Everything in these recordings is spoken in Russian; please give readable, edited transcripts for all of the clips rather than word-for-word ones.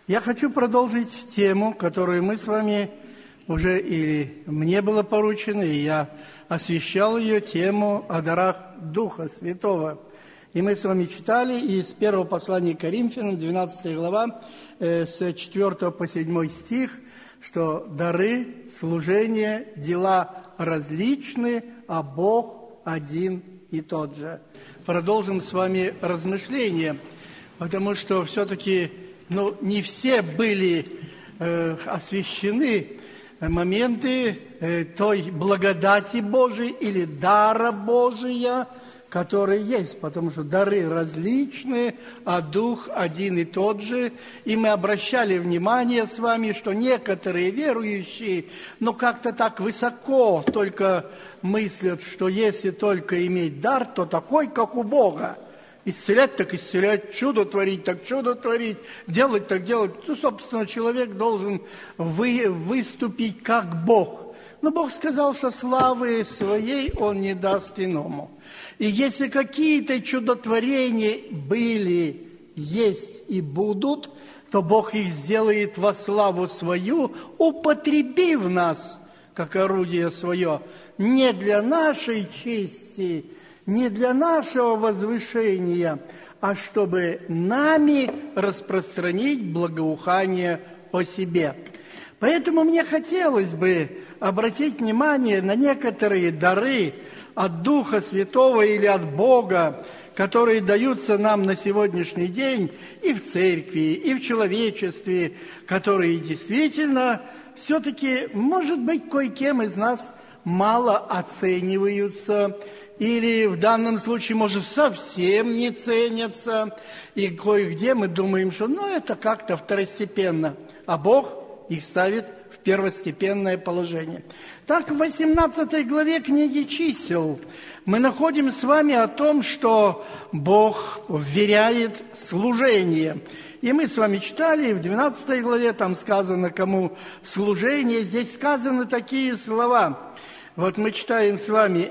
Я хочу продолжить тему, которую мы с вами уже, или мне было поручено, и я освещал ее, тему о дарах Духа Святого. И мы с вами читали из первого послания к Коринфянам, 12 глава, с 4 по 7 стих, что дары, служения, дела различны, а Бог один и тот же. Продолжим с вами размышления, потому что все-таки не все были освящены моменты той благодати Божией или дара Божия, который есть, потому что дары различные, а Дух один и тот же. И мы обращали внимание с вами, что некоторые верующие, как-то так высоко только мыслят, что если только иметь дар, то такой, как у Бога. Исцелять так исцелять, чудо творить так чудо творить, делать так делать. Собственно, человек должен выступить как Бог. Но Бог сказал, что славы своей Он не даст иному. И если какие-то чудотворения были, есть и будут, то Бог их сделает во славу свою, употребив нас, как орудие свое, не для нашей чести, не для нашего возвышения, а чтобы нами распространить благоухание о себе. Поэтому мне хотелось бы обратить внимание на некоторые дары от Духа Святого или от Бога, которые даются нам на сегодняшний день и в церкви, и в человечестве, которые действительно все-таки, может быть, кое-кем из нас мало оцениваются, или в данном случае, может, совсем не ценятся, и кое-где мы думаем, что это как-то второстепенно, а Бог их ставит в первостепенное положение. Так, в 18 главе книги «Чисел» мы находим с вами о том, что Бог вверяет служение. И мы с вами читали, в 12 главе там сказано, кому служение. Здесь сказаны такие слова. Вот мы читаем с вами...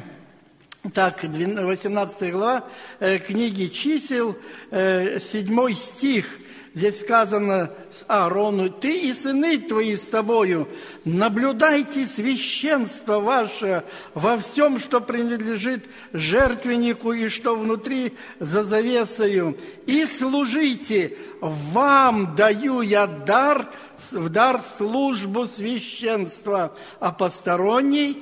Так, 18 глава книги «Чисел», 7 стих. Здесь сказано Аарону: «Ты и сыны твои с тобою наблюдайте священство ваше во всем, что принадлежит жертвеннику и что внутри за завесою, и служите. Вам даю я в дар службу священства, а посторонний,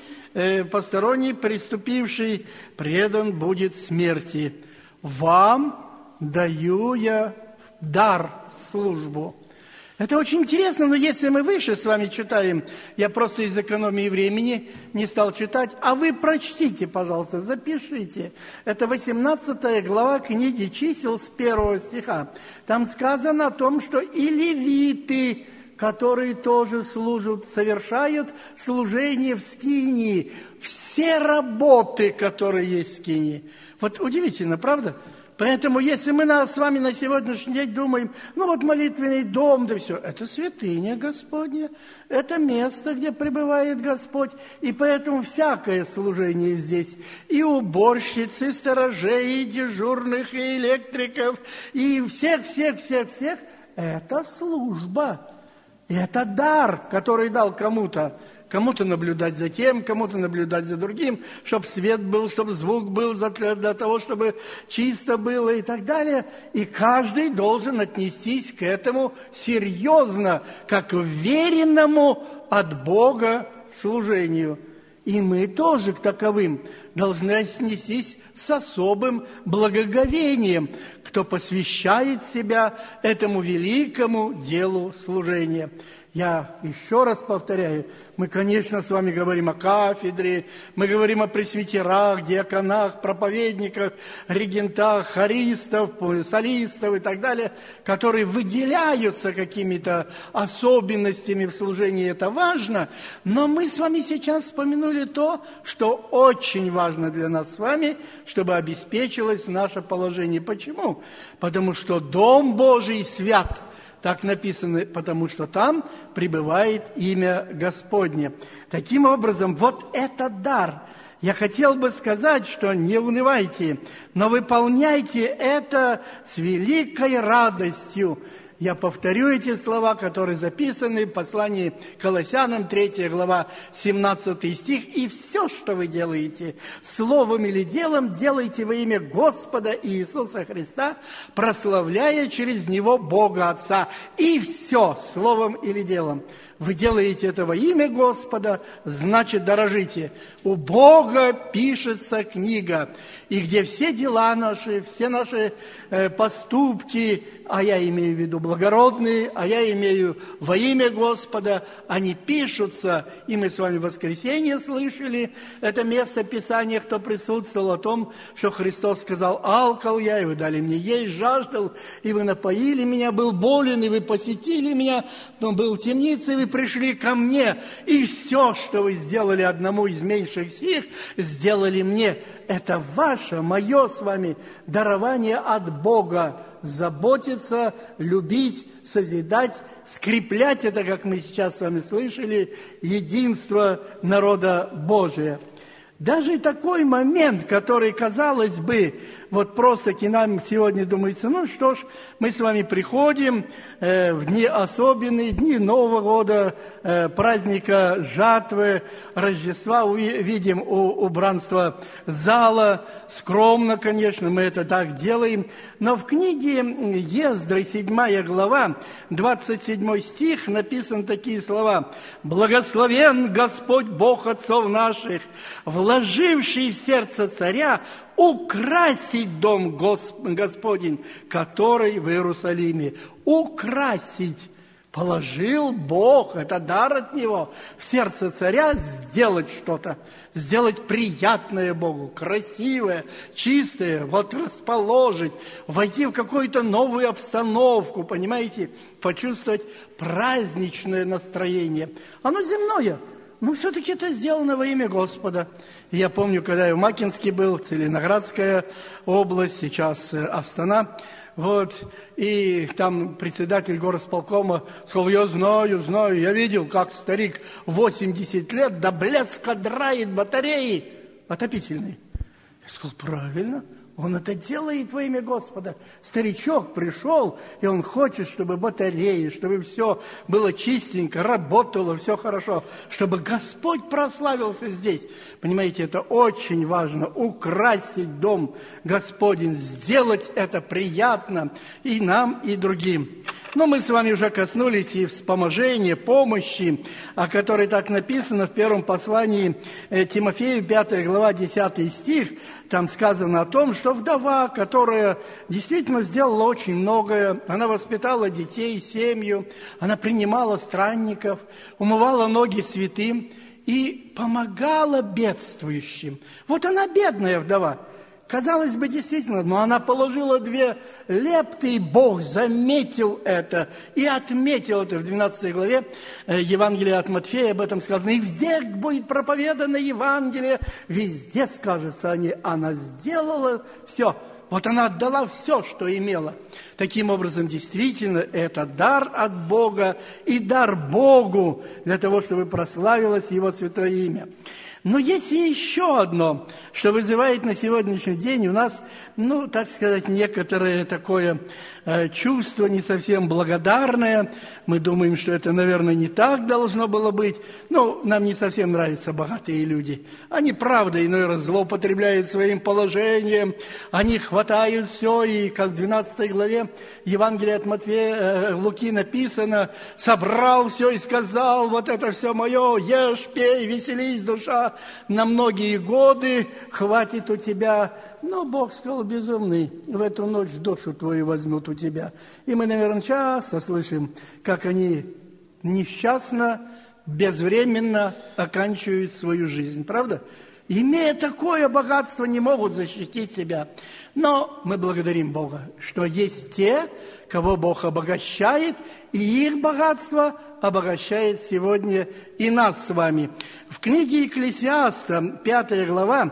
приступивший, предан будет смерти. Вам даю я дар службу». Это очень интересно, но если мы выше с вами читаем, я просто из экономии времени не стал читать, а вы прочтите, пожалуйста, запишите. Это 18 глава книги «Чисел» с 1 стиха. Там сказано о том, что и левиты, которые тоже служат, совершают служение в скинии, все работы, которые есть в скинии. Вот удивительно, правда? Поэтому, если мы с вами на сегодняшний день думаем, молитвенный дом, да все, это святыня Господня, это место, где пребывает Господь, и поэтому всякое служение здесь, и уборщиц, и сторожей, и дежурных, и электриков, и всех, это служба. И это дар, который дал кому-то. Кому-то наблюдать за тем, кому-то наблюдать за другим, чтобы свет был, чтобы звук был, для того, чтобы чисто было и так далее. И каждый должен отнестись к этому серьезно, как веренному от Бога служению. И мы тоже к таковым должны отнестись с особым благоговением, кто посвящает себя этому великому делу служения. Я еще раз повторяю, мы, конечно, с вами говорим о кафедре, мы говорим о пресвитерах, диаконах, проповедниках, регентах, хористов, солистов и так далее, которые выделяются какими-то особенностями в служении, это важно, но мы с вами сейчас вспомянули то, что очень важно для нас с вами, чтобы обеспечилось наше положение. Почему? Потому что Дом Божий свят. Так написано, потому что там пребывает имя Господне. Таким образом, вот этот дар. Я хотел бы сказать, что не унывайте, но выполняйте это с великой радостью. Я повторю эти слова, которые записаны в послании к Колоссянам, 3 глава, 17 стих. «И все, что вы делаете, словом или делом, делайте во имя Господа Иисуса Христа, прославляя через Него Бога Отца». И все, словом или делом. Вы делаете это во имя Господа, значит, дорожите. У Бога пишется книга, и где все дела наши, все наши поступки, а я имею в виду благородные, а я имею во имя Господа, они пишутся. И мы с вами в воскресенье слышали это место Писания, кто присутствовал, о том, что Христос сказал: «Алкал я, и вы дали мне есть, жаждал, и вы напоили меня, был болен, и вы посетили меня, был в темнице, и вы пришли ко мне, и все, что вы сделали одному из меньших сих, сделали мне». Это ваше, мое с вами дарование от Бога. Заботиться, любить, созидать, скреплять это, как мы сейчас с вами слышали, единство народа Божия. Даже такой момент, который, казалось бы, вот просто нам сегодня думается, ну что ж, мы с вами приходим в дни особенные, дни Нового года, праздника жатвы, Рождества, видим убранство зала, скромно, конечно, мы это так делаем, но в книге Ездры, 7 глава, 27 стих, написаны такие слова: «Благословен Господь Бог отцов наших, вложивший в сердце царя украсить дом Господень, который в Иерусалиме». Украсить. Положил Бог, это дар от Него, в сердце царя сделать что-то, сделать приятное Богу, красивое, чистое, вот расположить, войти в какую-то новую обстановку, понимаете, почувствовать праздничное настроение. Оно земное, но все-таки это сделано во имя Господа. И я помню, когда я в Макинске был, Целиноградская область, сейчас Астана, вот, и там председатель горосполкома сказал: я знаю, я видел, как старик 80 лет до блеска драит батареи отопительные. Я сказал: правильно, он это делает во имя Господа. Старичок пришел, и он хочет, чтобы батареи, чтобы все было чистенько, работало, все хорошо, чтобы Господь прославился здесь. Понимаете, это очень важно, украсить дом Господень, сделать это приятно и нам, и другим. Но мы с вами уже коснулись и вспоможения, помощи, о которой так написано в первом послании Тимофею, 5 глава, 10 стих. Там сказано о том, что вдова, которая действительно сделала очень многое, она воспитала детей, семью, она принимала странников, умывала ноги святым и помогала бедствующим. Вот она бедная вдова. Казалось бы, действительно, но она положила 2 лепты, и Бог заметил это и отметил это. В 12 главе Евангелия от Матфея об этом сказано. «И везде будет проповедано Евангелие, везде скажется о ней». Она сделала все. Вот она отдала все, что имела. Таким образом, действительно, это дар от Бога и дар Богу для того, чтобы прославилось Его святое имя. Но есть и еще одно, что вызывает на сегодняшний день у нас, ну, так сказать, некоторое такое чувство не совсем благодарное. Мы думаем, что это, наверное, не так должно было быть. Но нам не совсем нравятся богатые люди. Они, правда, иной раз злоупотребляют своим положением. Они хватают все, и, как в 12 главе Евангелия от Матфея, Луки написано: «Собрал все и сказал: вот это все мое, ешь, пей, веселись, душа, на многие годы хватит у тебя». Но Бог сказал: безумный, в эту ночь душу твою возьмут у тебя. И мы, наверное, часто слышим, как они несчастно, безвременно оканчивают свою жизнь. Правда? Имея такое богатство, не могут защитить себя. Но мы благодарим Бога, что есть те, кого Бог обогащает, и их богатство обогащает сегодня и нас с вами. В книге Екклесиаста, 5 глава,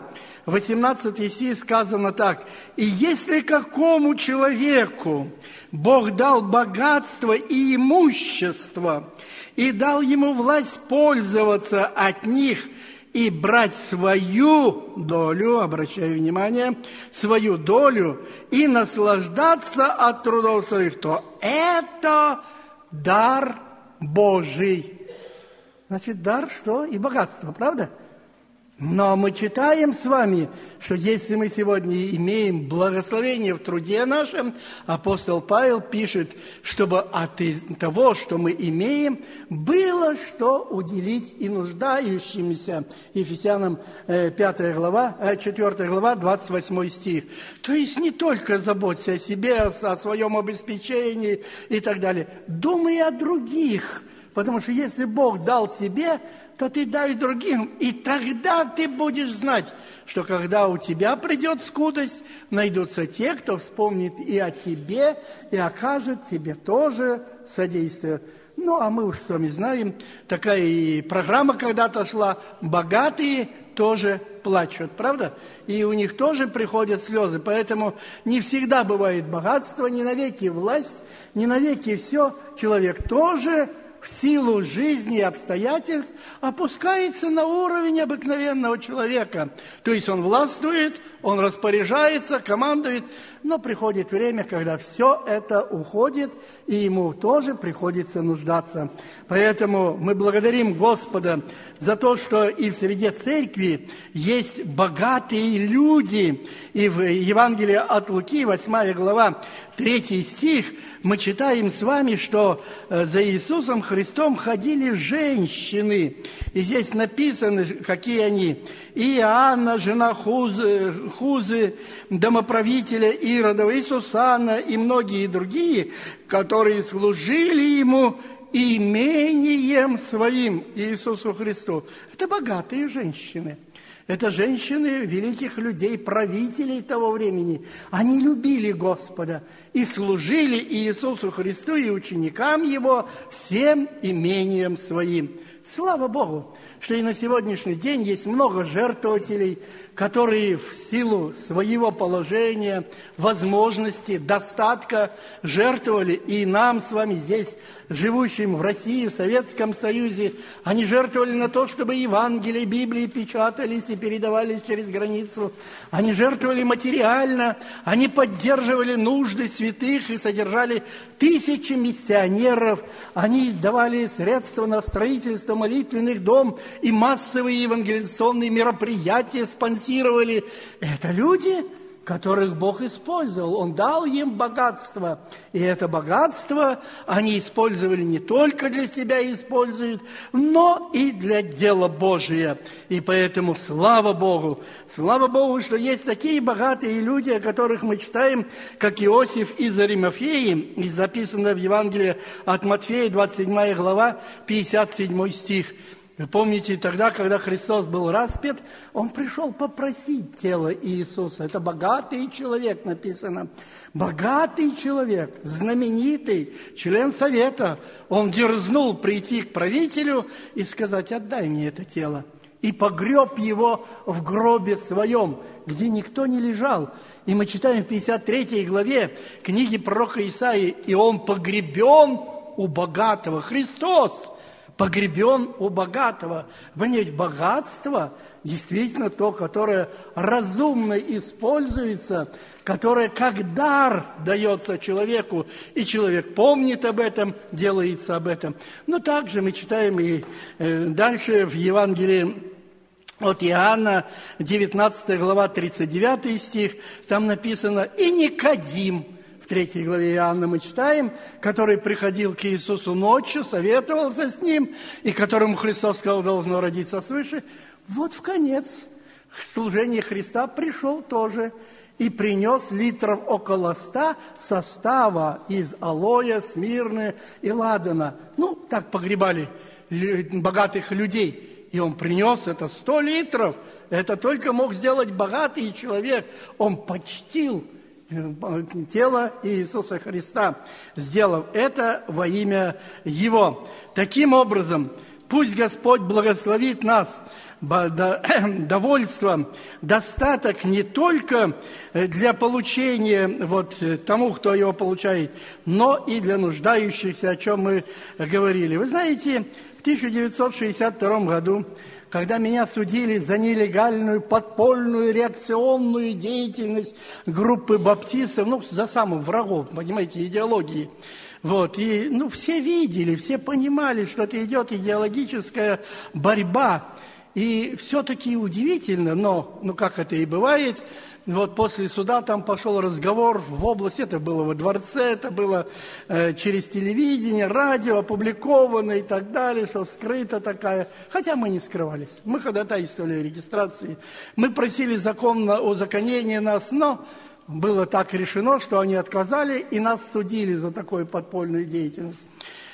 18 стих сказано так: «И если какому человеку Бог дал богатство и имущество, и дал ему власть пользоваться от них, и брать свою долю, обращаю внимание, свою долю и наслаждаться от трудов своих, то это дар Божий. Значит, дар что? И богатство, правда? Но мы читаем с вами, что если мы сегодня имеем благословение в труде нашем, апостол Павел пишет, чтобы от того, что мы имеем, было что уделить и нуждающимся. Ефесянам 4 глава, 28 стих. То есть не только заботься о себе, о своем обеспечении и так далее. Думай о других, потому что если Бог дал тебе, то ты дай другим, и тогда ты будешь знать, что когда у тебя придет скудость, найдутся те, кто вспомнит и о тебе, и окажет тебе тоже содействие. Ну, а мы уж с вами знаем, такая и программа когда-то шла, богатые тоже плачут, правда? И у них тоже приходят слезы, поэтому не всегда бывает богатство, не навеки власть, не навеки все. Человек тоже в силу жизни и обстоятельств опускается на уровень обыкновенного человека. То есть он властвует, он распоряжается, командует, но приходит время, когда все это уходит, и ему тоже приходится нуждаться. Поэтому мы благодарим Господа за то, что и в среде церкви есть богатые люди. И в Евангелии от Луки, 8 глава, 3 стих, мы читаем с вами, что за Иисусом Христом ходили женщины. И здесь написано, какие они. И Иоанна, жена Хузы, домоправителя Иродова, и Сусанна, и многие другие, которые служили ему имением своим, Иисусу Христу. Это богатые женщины. Это женщины великих людей, правителей того времени. Они любили Господа и служили Иисусу Христу и ученикам Его всем имением своим. Слава Богу, что и на сегодняшний день есть много жертвователей, которые в силу своего положения, возможностей, достатка жертвовали. И нам с вами здесь, живущим в России, в Советском Союзе, они жертвовали на то, чтобы Евангелие, Библии печатались и передавались через границу. Они жертвовали материально, они поддерживали нужды святых и содержали тысячи миссионеров. Они давали средства на строительство молитвенных домов и массовые евангелизационные мероприятия спонсировали. Это люди, которых Бог использовал. Он дал им богатство. И это богатство они использовали не только для себя используют, но и для дела Божия. И поэтому слава Богу, что есть такие богатые люди, о которых мы читаем, как Иосиф из Аримафеи, и записано в Евангелии от Матфея, 27 глава, 57 стих. Вы помните, тогда, когда Христос был распят, Он пришел попросить тело Иисуса. Это богатый человек, написано. Богатый человек, знаменитый, член совета. Он дерзнул прийти к правителю и сказать: отдай мне это тело. И погреб его в гробе своем, где никто не лежал. И мы читаем в 53 главе книги пророка Исаии: и он погребен у богатого. Христос погребен у богатого. Понимаете, богатство действительно то, которое разумно используется, которое как дар дается человеку, и человек помнит об этом, делается об этом. Но также мы читаем и дальше в Евангелии от Иоанна, 19 глава, 39 стих, там написано: «И Никодим». В 3 главе Иоанна мы читаем, который приходил к Иисусу ночью, советовался с Ним, и которому Христос сказал: должно родиться свыше. Вот в конец служения Христа пришел тоже и принес литров около 100 состава из алоя, смирны и ладана. Ну, так погребали богатых людей. И он принес это 100 литров. Это только мог сделать богатый человек. Он почтил тело Иисуса Христа, сделав это во имя Его. Таким образом, пусть Господь благословит нас довольством, достаток не только для получения тому, кто его получает, но и для нуждающихся, о чем мы говорили. Вы знаете, в 1962 году, когда меня судили за нелегальную подпольную реакционную деятельность группы баптистов, за самых врагов, понимаете, идеологии. И все видели, все понимали, что это идет идеологическая борьба. И все-таки удивительно, но как это и бывает, после суда там пошел разговор в область, это было во дворце, это было через телевидение, радио, опубликовано и так далее, что вскрыта такая. Хотя мы не скрывались, мы ходатайствовали о регистрации, мы просили закон на узаконение нас, но было так решено, что они отказали и нас судили за такую подпольную деятельность.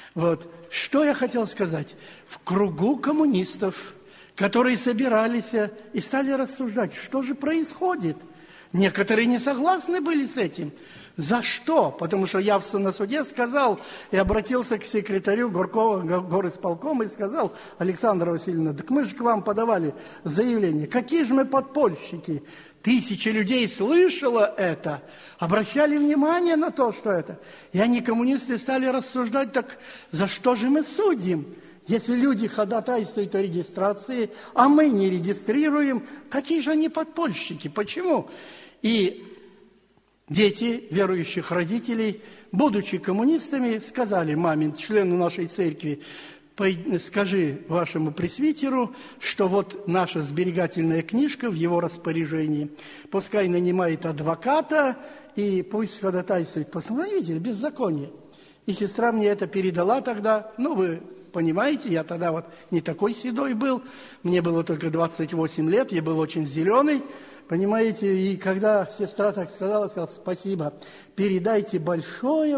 Что я хотел сказать? В кругу коммунистов, которые собирались и стали рассуждать, что же происходит. Некоторые не согласны были с этим. За что? Потому что я на суде сказал и обратился к секретарю горисполкома и сказал: Александра Васильевна, так мы же к вам подавали заявление. Какие же мы подпольщики? Тысячи людей слышало это, обращали внимание на то, что это. И они, коммунисты, стали рассуждать, так за что же мы судим? Если люди ходатайствуют о регистрации, а мы не регистрируем, какие же они подпольщики? Почему? И дети верующих родителей, будучи коммунистами, сказали маме, члену нашей церкви: скажи вашему пресвитеру, что наша сберегательная книжка в его распоряжении. Пускай нанимает адвоката и пусть ходатайствует. Видели, беззаконие. И сестра мне это передала тогда, вы понимаете, я тогда не такой седой был, мне было только 28 лет, я был очень зеленый, понимаете, и когда сестра так сказала, спасибо, передайте большую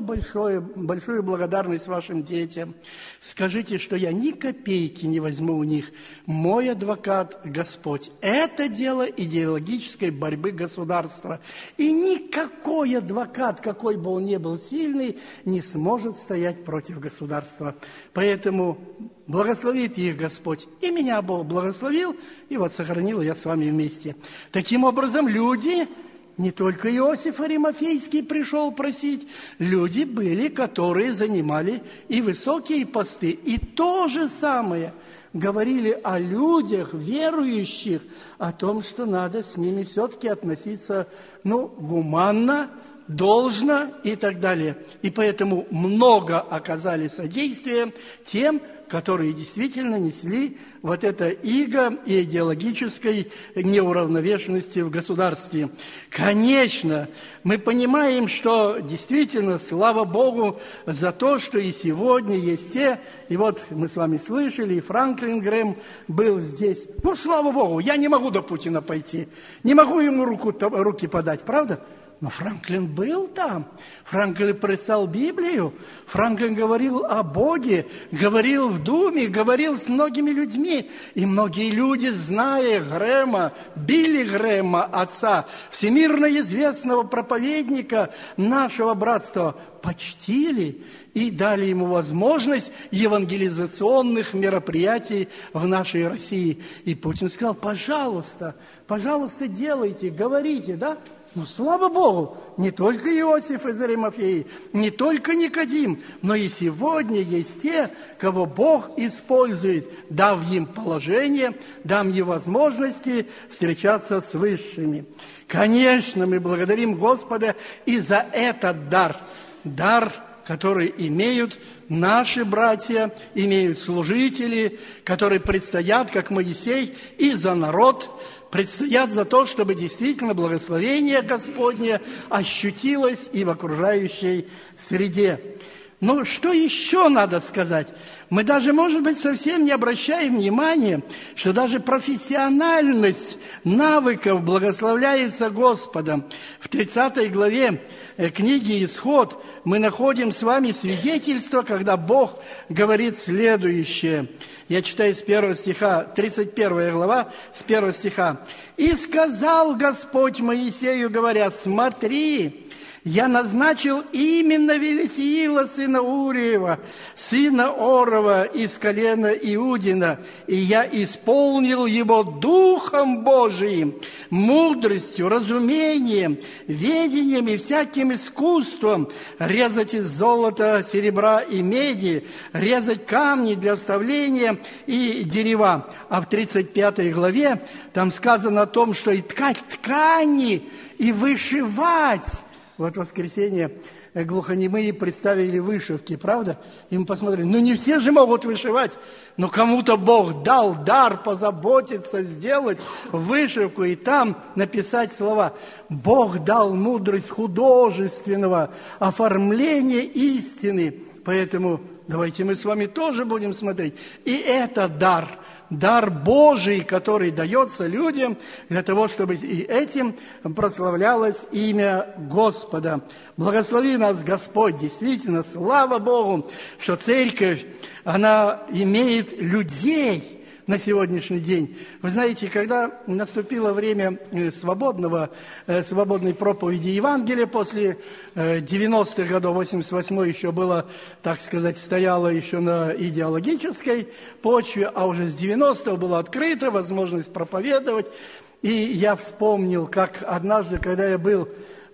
благодарность вашим детям, скажите, что я ни копейки не возьму у них, мой адвокат Господь. Это дело идеологической борьбы государства, и никакой адвокат, какой бы он ни был сильный, не сможет стоять против государства. Поэтому благословит их Господь. И меня Бог благословил, и сохранил я с вами вместе. Таким образом, люди, не только Иосиф Аримафейский пришел просить, люди были, которые занимали и высокие посты. И то же самое говорили о людях, верующих, о том, что надо с ними все-таки относиться, гуманно, должно и так далее. И поэтому много оказали содействия тем, которые действительно несли это иго идеологической неуравновешенности в государстве. Конечно, мы понимаем, что действительно, слава Богу, за то, что и сегодня есть те, и мы с вами слышали, и Франклин Грэм был здесь. Слава Богу, я не могу до Путина пойти, не могу ему руки подать, правда? Но Франклин был там. Франклин прочитал Библию. Франклин говорил о Боге, говорил в Думе, говорил с многими людьми. И многие люди, зная Грэма, Билли Грэма, отца, всемирно известного проповедника нашего братства, почтили и дали ему возможность евангелизационных мероприятий в нашей России. И Путин сказал: пожалуйста, делайте, говорите, да? Слава Богу, не только Иосиф из Аримафеи, не только Никодим, но и сегодня есть те, кого Бог использует, дав им положение, дав им возможности встречаться с высшими. Конечно, мы благодарим Господа и за этот дар, который имеют наши братья, имеют служители, которые предстоят, как Моисей, и за народ, предстоят за то, чтобы действительно благословение Господне ощутилось и в окружающей среде. Что еще надо сказать? Мы даже, может быть, совсем не обращаем внимания, что даже профессиональность навыков благословляется Господом. В 30 главе книги «Исход» мы находим с вами свидетельство, когда Бог говорит следующее. Я читаю с 1 стиха, 31 глава, с 1 стиха. «И сказал Господь Моисею, говоря: смотри, Я назначил именно Велисиила, сына Уриева, сына Орова из колена Иудина, и я исполнил его Духом Божиим, мудростью, разумением, ведением и всяким искусством резать из золота, серебра и меди, резать камни для вставления и дерева. А в 35 главе там сказано о том, что и ткать ткани, и вышивать. Вот в воскресенье глухонемые представили вышивки, правда? И мы посмотрели, не все же могут вышивать, но кому-то Бог дал дар позаботиться, сделать вышивку и там написать слова. Бог дал мудрость художественного оформления истины, поэтому давайте мы с вами тоже будем смотреть. И это дар Божий, который дается людям для того, чтобы и этим прославлялось имя Господа. Благослови нас, Господь, действительно, слава Богу, что церковь, она имеет людей на сегодняшний день. Вы знаете, когда наступило время свободной проповеди Евангелия после 90-х годов, 88-й еще было, так сказать, стояло еще на идеологической почве, а уже с 90-го была открыта возможность проповедовать. И я вспомнил, как однажды, когда я был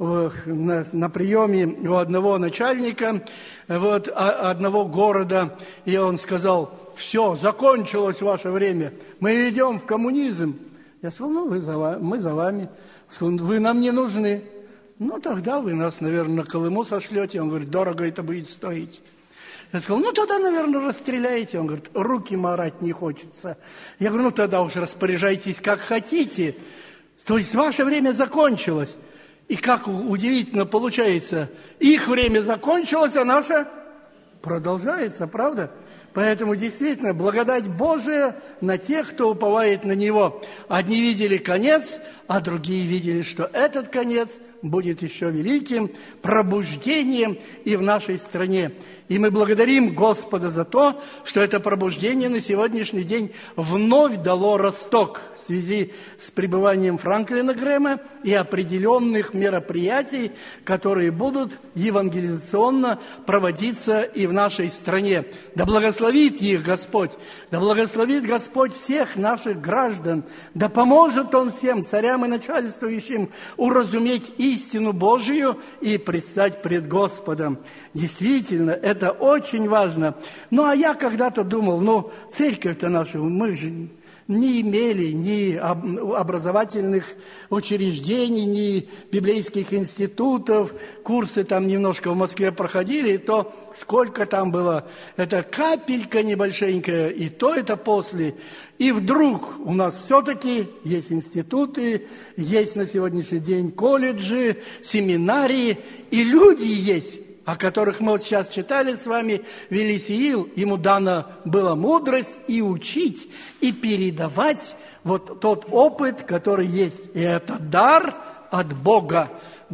на приеме у одного начальника одного города, и он сказал: все, закончилось ваше время, мы идем в коммунизм. Я сказал: мы за вами. Сказал: вы нам не нужны. Тогда вы нас, наверное, на Колыму сошлете. Он говорит: дорого это будет стоить. Я сказал: тогда, наверное, расстреляете. Он говорит: руки марать не хочется. Я говорю: тогда уж распоряжайтесь как хотите. То есть ваше время закончилось. И как удивительно получается, их время закончилось, а наше продолжается, правда? Поэтому действительно благодать Божия на тех, кто уповает на Него. Одни видели конец, а другие видели, что этот конец будет еще великим пробуждением и в нашей стране. И мы благодарим Господа за то, что это пробуждение на сегодняшний день вновь дало росток в связи с пребыванием Франклина Грэма и определенных мероприятий, которые будут евангелизационно проводиться и в нашей стране. Да благословит их Господь, да благословит Господь всех наших граждан, да поможет Он всем царям и начальствующим уразуметь истину Божию и предстать пред Господом. Действительно, это очень важно. А я когда-то думал, церковь-то наша, мы же не имели ни образовательных учреждений, ни библейских институтов. Курсы там немножко в Москве проходили, и то сколько там было. Это капелька небольшенькая, и то это после. И вдруг у нас все-таки есть институты, есть на сегодняшний день колледжи, семинарии, и люди есть, о которых мы сейчас читали с вами. Велисиил, ему дана была мудрость и учить, и передавать тот опыт, который есть. И это дар от Бога.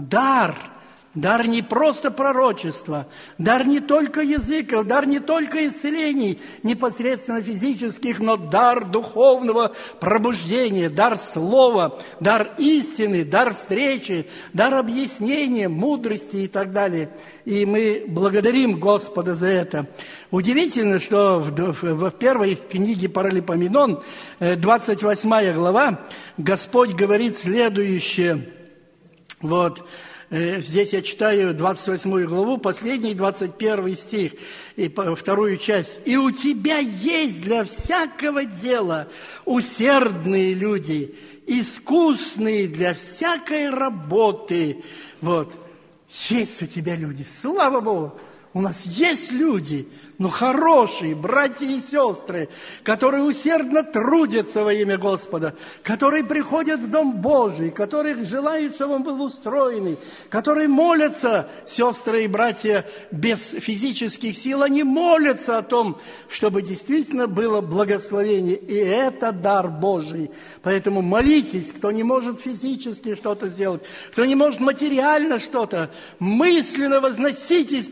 Дар не просто пророчества, дар не только языков, дар не только исцелений, непосредственно физических, но дар духовного пробуждения, дар слова, дар истины, дар встречи, дар объяснения, мудрости и так далее. И мы благодарим Господа за это. Удивительно, что в первой книге Паралипоменон, 28 глава, Господь говорит следующее. Здесь я читаю 28 главу, последний 21 стих, и вторую часть. «И у тебя есть для всякого дела усердные люди, искусные для всякой работы». Есть у тебя люди, слава Богу. У нас есть люди, хорошие братья и сестры, которые усердно трудятся во имя Господа, которые приходят в Дом Божий, которые желают, чтобы он был устроенный, которые молятся, сестры и братья, без физических сил, они молятся о том, чтобы действительно было благословение, и это дар Божий. Поэтому молитесь, кто не может физически что-то сделать, кто не может материально что-то, мысленно возноситесь пред Господом,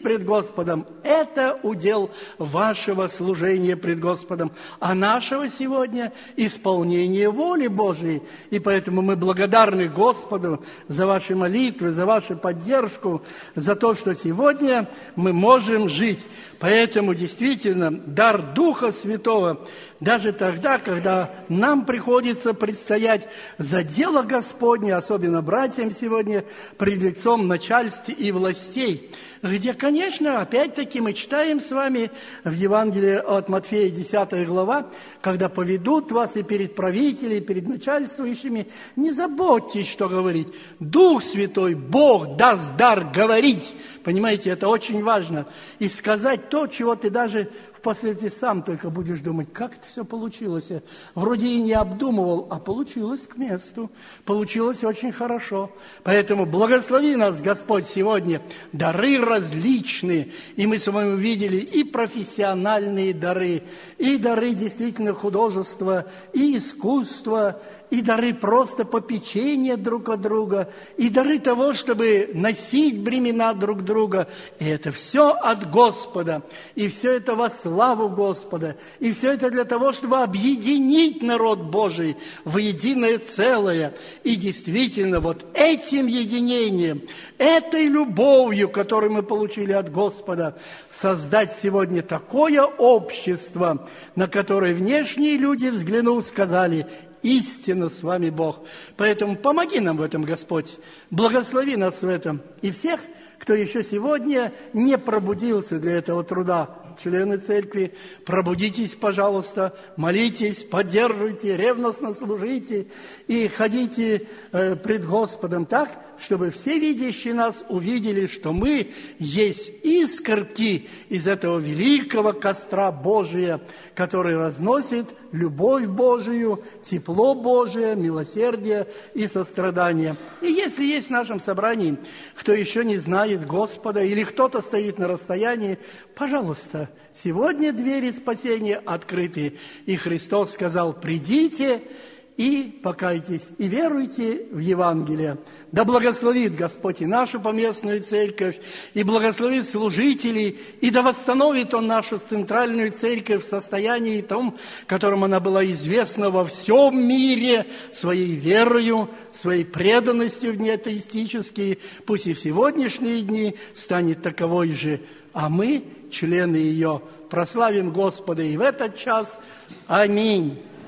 Господом. Это удел вашего служения пред Господом, а нашего сегодня исполнение воли Божией. И поэтому мы благодарны Господу за ваши молитвы, за вашу поддержку, за то, что сегодня мы можем жить. Поэтому действительно дар Духа Святого, даже тогда, когда нам приходится предстоять за дело Господне, особенно братьям сегодня, пред лицом начальств и властей, где, конечно, опять-таки мы читаем с вами в Евангелии от Матфея, 10 глава, когда поведут вас и перед правителями, и перед начальствующими, не заботьтесь, что говорить. Дух Святой, Бог даст дар говорить. Понимаете, это очень важно. И сказать то, чего ты даже впоследствии сам только будешь думать, как это все получилось. Вроде и не обдумывал, а получилось к месту. Получилось очень хорошо. Поэтому благослови нас, Господь, сегодня. Дары различные. И мы с вами увидели и профессиональные дары, и дары действительно художества, и искусства, и дары просто попечения друг от друга, и дары того, чтобы носить бремена друг друга. И это все от Господа, и все это во славу Господа, и все это для того, чтобы объединить народ Божий в единое целое. И действительно, вот этим единением, этой любовью, которую мы получили от Господа, создать сегодня такое общество, на которое внешние люди, взглянув, сказали: истинно с вами Бог. Поэтому помоги нам в этом, Господь. Благослови нас в этом. И всех, кто еще сегодня не пробудился для этого труда, члены церкви, пробудитесь, пожалуйста, молитесь, поддерживайте, ревностно служите и ходите пред Господом так, чтобы все видящие нас увидели, что мы есть искорки из этого великого костра Божия, который разносит любовь Божию, тепло Божие, милосердие и сострадание. И если есть в нашем собрании, кто еще не знает Господа, или кто-то стоит на расстоянии, пожалуйста, сегодня двери спасения открыты. И Христос сказал: придите и покайтесь, и веруйте в Евангелие. Да благословит Господь и нашу поместную церковь, и благословит служителей, и да восстановит Он нашу центральную церковь в состоянии том, которым она была известна во всем мире, своей верою, своей преданностью в дни атеистические. Пусть и в сегодняшние дни станет таковой же. А мы, члены ее, прославим Господа и в этот час. Аминь.